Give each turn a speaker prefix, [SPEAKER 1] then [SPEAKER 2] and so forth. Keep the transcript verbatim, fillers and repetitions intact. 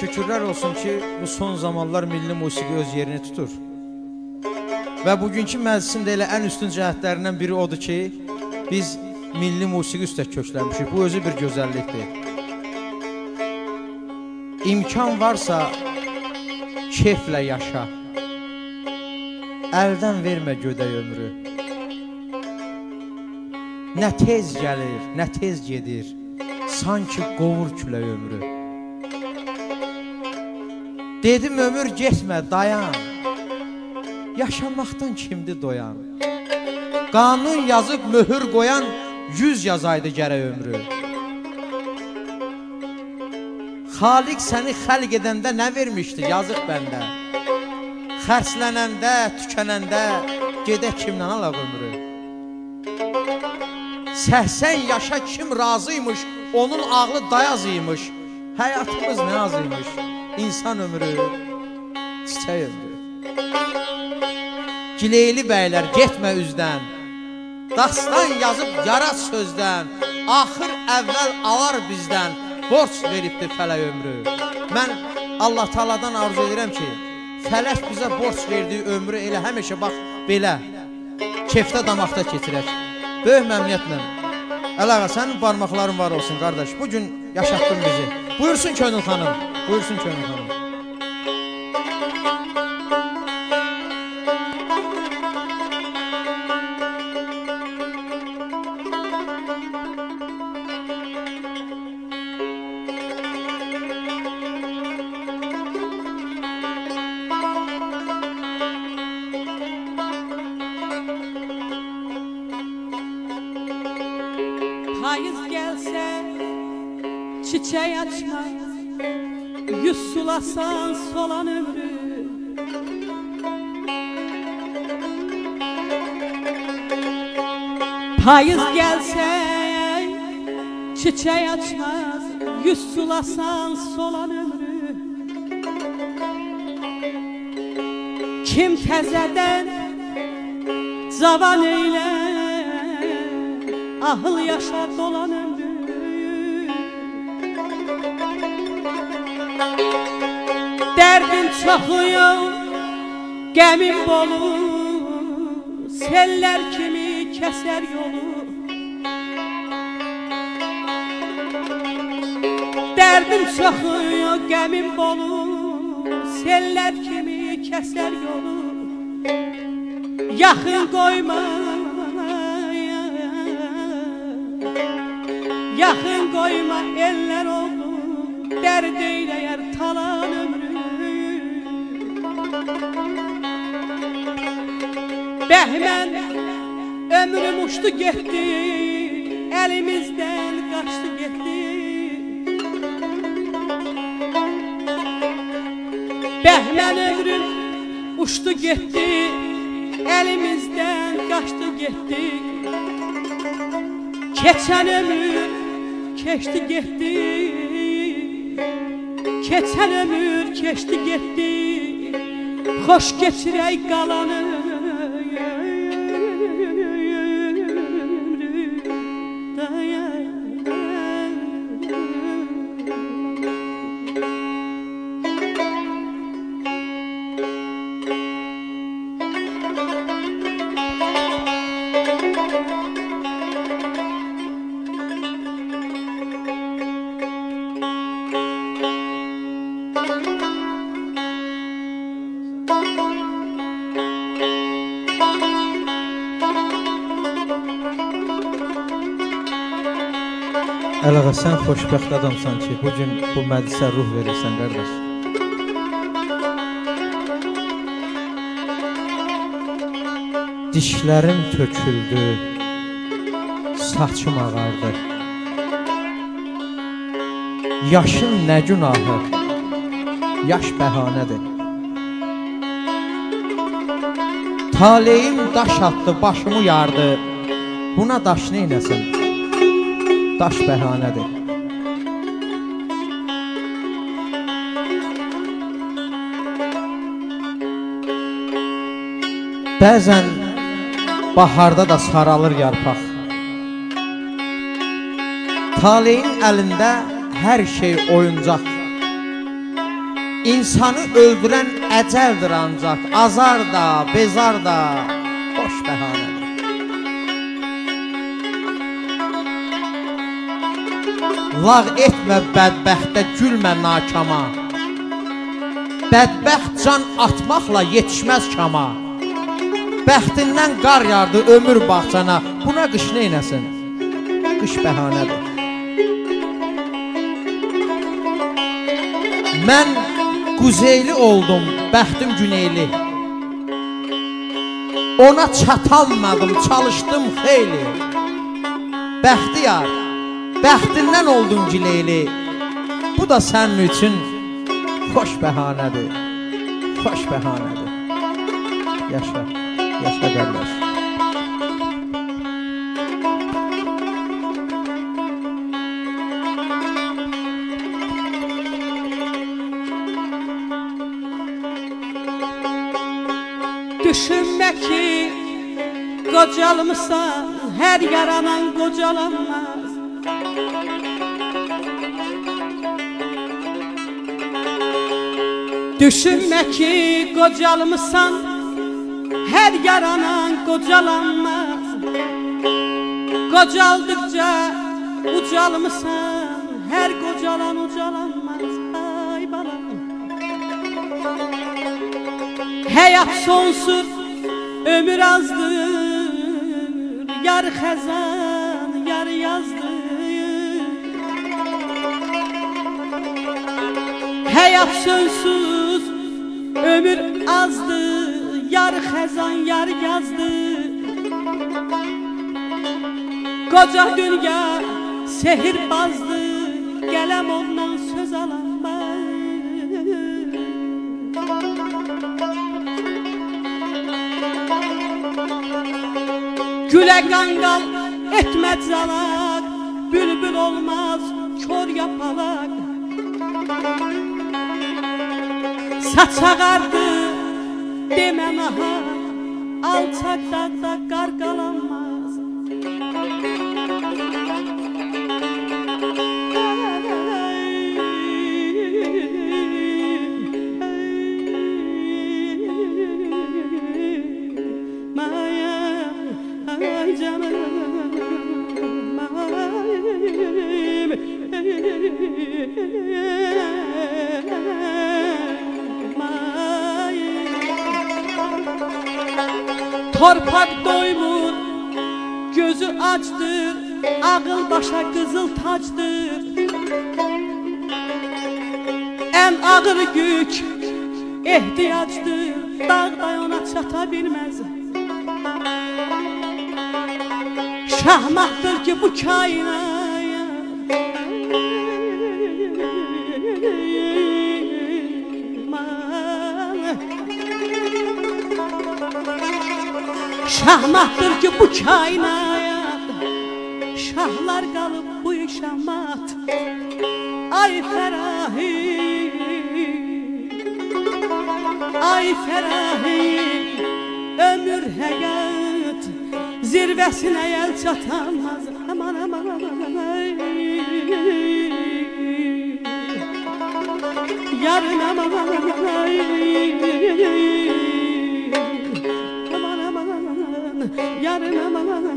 [SPEAKER 1] şükürlər olsun ki, bu son zamanlar milli musiqi öz yerini tutur. Və bugünkü məclisin də elə ən üstün cəhətlərindən biri odur ki, biz milli musiqi üstə köklənmişik. Bu özü bir gözəllikdir. İmkan varsa, keyflə yaşa. Əldən vermə gödək ömrü. Nə tez gəlir, nə tez gedir, sanki qovur külək ömrü. Dedim ömür getmə, dayan. Yaşamaqdan kimdi doyan? Qanun yazıb möhür qoyan yüz yazaydı gərək ömrü. Xaliq səni xəlq edəndə nə vermişdi yazıq bəndə? Xərslənəndə, tükənəndə gedək kimdən alaq ömrü? səksən yaşa kim razıymış, onun ağlı dayazıymış. Həyatımız nə azıymış, insan ömrü, çiçək ömrü. Gileyli bəylər getmə üzdən, dastan yazıb yarat sözdən, axır əvvəl alar bizdən, borç veribdir fələk ömrü. Mən Allah Taaladan arzu edirəm ki, fələk bizə borç verdiyi ömrü elə həmişə bax belə, kefdə damaqda keçirək. Böyük məmnuniyyətlə. Əlağa, sənin barmaqların var olsun qardaş, bugün yaşatdın bizi. Buyursun Könül xanım, buyursun Könül xanım.
[SPEAKER 2] Payız gəlsə, çiçək açmaz, yüz sulasan solan ömrü. Payız gəlsə, çiçək açmaz, yüz sulasan solan ömrü. Kim təzədən cavan eylər, ahıl yaşa dolan ömrü. Dərdin çoxuyum, qəmin bolu, sellər kimi kəsər yolu. Dərdin çoxuyum, qəmin bolu, sellər kimi kəsər yolu. Yaxın qoyma, yaxın qoyma eller oldu, dərd eyləyər talan ömrü. Bəhmən ömrüm uçdu getdi, əlimizdən qaçdı getdi. Bəhmən ömrüm uçdu getdi, əlimizdən qaçdı getdi. Keçən ömür keçdi getdi, keçən ömür keçdi getdi, xoş keçirək qalanı.
[SPEAKER 1] Əlağa, sən xoşbəxt adamsan ki, bugün bu məclisə ruh verirsən, qardaş. Dişlərim töküldü, saçım ağardı. Yaşın nə günahı, yaş bəhanədir. Taleyim daş attı, başımı yardı, buna daş neynəsin? Daş bəhanədir. Bəzən baharda da saralır yarpaq. Taleyin əlində hər şey oyuncaq. İnsanı öldürən əcəldir ancaq, azar da, bezar da, boş bəhanədir. Lağ etmə bədbəxtə, gülmə nakama. Bədbəxt can atmaqla yetişməz kama. Bəxtindən qar yardı ömür bağçana, buna qış neynəsin? Qış bəhanədir. Mən quzeyli oldum, bəxtim güneyli. Ona çatanmadım, çalışdım xeyli. Bəxtiyar, bəxtindən oldun gileyli. Bu da sənin üçün xoş bəhanədir, xoş bəhanədir. Yaşa, yaşa qardaş.
[SPEAKER 2] Düşünmə ki, qocalmısan, hər yaranan qocalanmaz. Düşünmə ki, qocalmısan, hər yaranan qocalanmaz. Qocaldıqca ucalmısan, hər qocalan ucalanmaz. Ay balam, həyat sonsuz, ömür azdır, yar xəzan, yar yazdır. Həyat sonsuz, ömür azdır, yar xəzan, yar yazdır. Qoca dünya sehirbazdır, qələm ondan söz alanmaz. Gülə qanqal etmə calaq, bülbül olmaz kör yapalaq. Saç ağardı demə nahaq, alçaq dağda qarqalanmaz. Ay canım, torpaq doymur, gözü açdır, ağıl başa qızıl tacdır. Ən ağır yük ehtiyacdır, dağda ona çata bilməz. Şahmatdır ki bu kainat, şahmatdır ki bu kainat, şahlar qalıb bu şahmat. Ay Fərahi, ay Fərahi, ömür həyat zirvəsinə yel çatanmaz. Aman aman aman ay, yarın aman aman ay, aman aman yarın aman